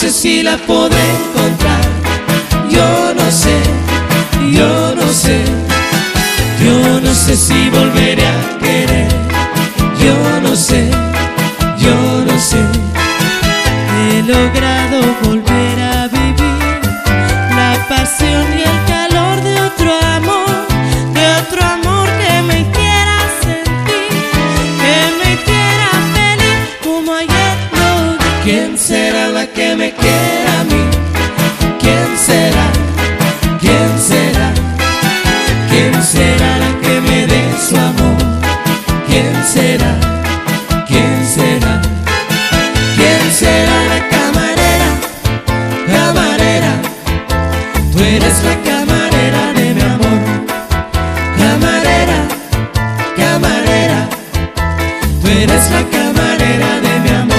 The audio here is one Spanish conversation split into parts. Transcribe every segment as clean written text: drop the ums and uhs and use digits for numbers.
sé si la podré encontrar. Yo no sé, yo no sé, yo no sé si volveré a querer. Yo no sé, yo no sé. He logrado volver a vivir la pasión y el calor de otro amor que me hiciera sentir, que me hiciera feliz como ayer lo vi. ¿Quién será la que me quiera a mí? ¿Quién será? ¿Quién será? ¿Quién será la que me dé su amor? ¿Quién será? ¿Quién será? ¿Quién será la camarera? Camarera, tú eres la camarera de mi amor. Camarera, camarera, tú eres la camarera de mi amor.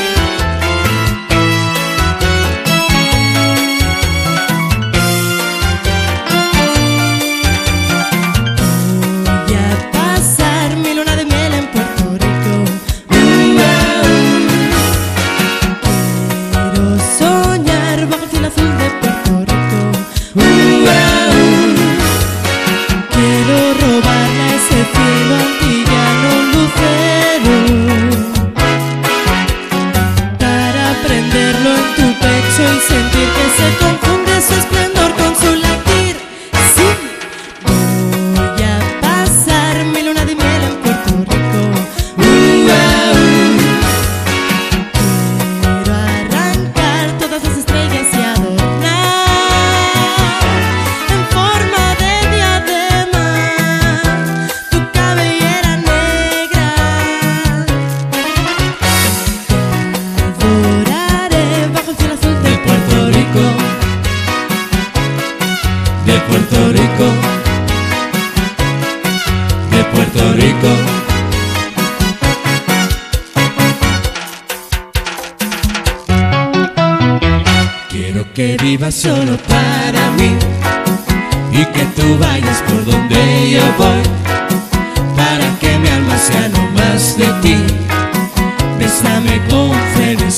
Voy a pasar mi luna de miel en Puerto Rico. Quiero soñar bajo el cielo azul de Puerto Rico. Quiero robarle a ese cielo antillano un lucero para prenderlo en tu pecho y sentir que se confunde su esplendor con su latir. Sí, voy a pasar mi luna de miel en Puerto Rico. Quiero arrancar todas las estrellas y adornar en forma de diadema tu cabellera negra. Te adoraré bajo el cielo azul de Puerto Rico. De Puerto Rico, de Puerto Rico. Quiero que vivas solo para mí y que tú vayas por donde yo voy, para que